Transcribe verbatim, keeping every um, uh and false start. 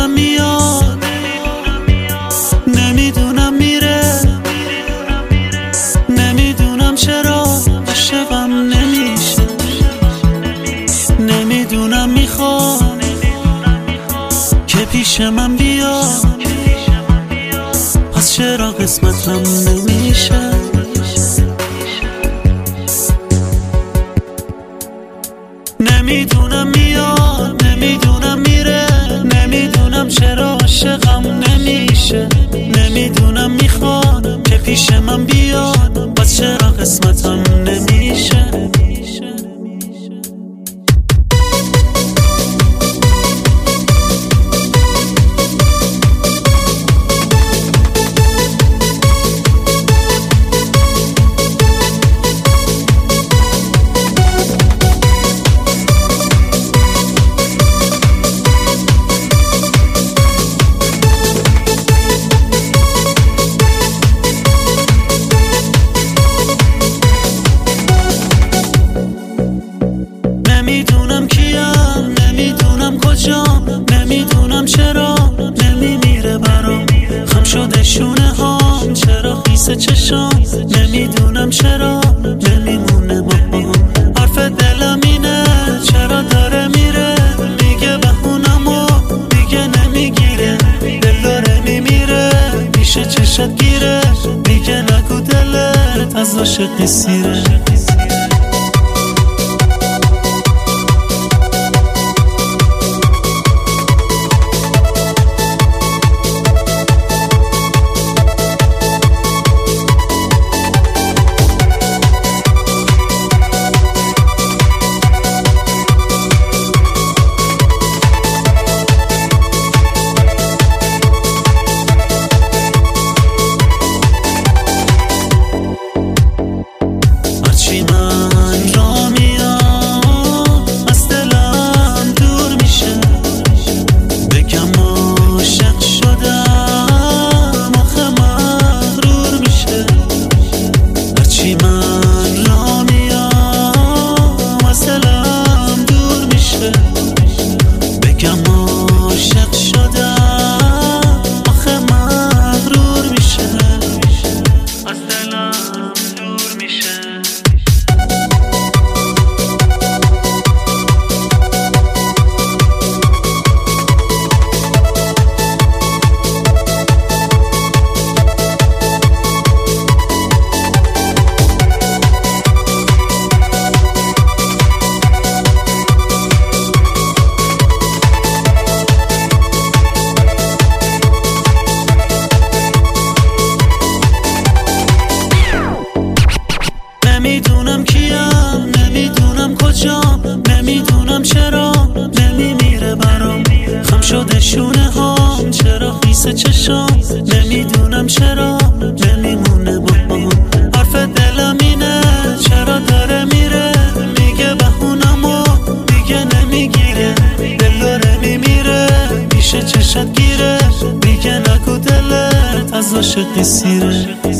نمیدونم میاد، نمیدونم میره، نمیدونم چرا عاشقم نمیشه، نمیدونم میخواد که پیش من بیاد، پس چرا قسمتم نمیشه. نمیدونم میاد، نمیدونم میره، نمیدونم چرا عاشقم نمیشه، نمیدونم میخواد که پیش من بیاد، پس چرا قسمتم نمیشه. نمیدونم کیم، نمیدونم کجام، نمیدونم چرا نمیمیره برام، خم شده شونه هام، چرا خیس چشام، نمیدونم چرا نمیمونه با هم. حرف دلم اینه چرا داره میره، میگه بهونم و میگه نمیگیره، دل داره میمیره پیش چشت گیره، میگه نگو دلت از عاشقی سیره. نمیدونم کیم، نمیدونم کجام، نمیدونم چرا نمیمیره برام، خم شده شونه هام، چرا خیس چشام، نمیدونم چرا نمیمونه با هم. حرف دلم اینه چرا داره میره، میگه بهونم و میگه نمیگیره، دل داره میمیره پیش چشت گیره، میگه نگو دلت از عاشقی سیره.